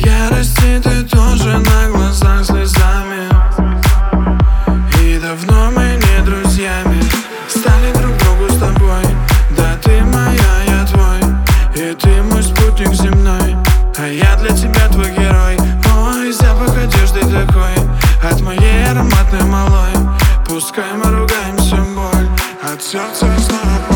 ярости ты тоже на глазах слезами. И давно мы не друзьями стали друг другу с тобой. Да ты моя, я твой, и ты мой спутник земной. А я для тебя твой герой. Ой, запах одежды такой от моей ароматной малой. Пускай мы ругаемся, боль от сердца снова.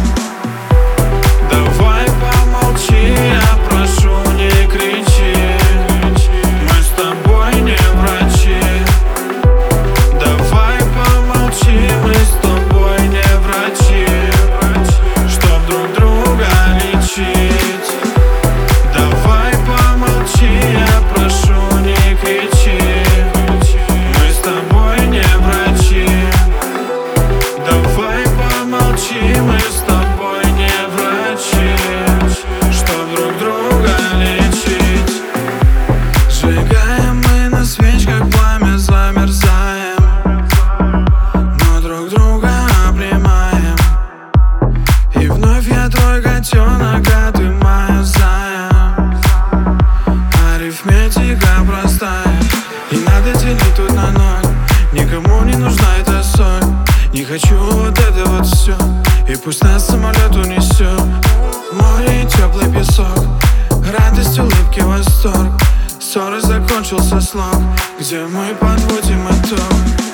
Давай помолчи, я прошу, не кричи. Мы с тобой не врачи. Давай помолчи, мы с тобой не врачи, чтоб друг друга лечить. Давай помолчи, я прошу, не кричи. Мы с тобой не врачи. Давай помолчи, мы с тобой не врачи, чтоб друг друга лечить. Сжигаем мы на свечках пламя, замерзаем, но друг друга обнимаем. И вновь я твой котенок, а ты моя зая. Арифметика простая, не надо делить тут на ноль. Никому не нужна эта соль. Не хочу вот это вот все. И пусть нас самолет унесет. Море и теплый песок, радость, улыбки, восторг. Ссоры закончился слог, где мы подводим итог.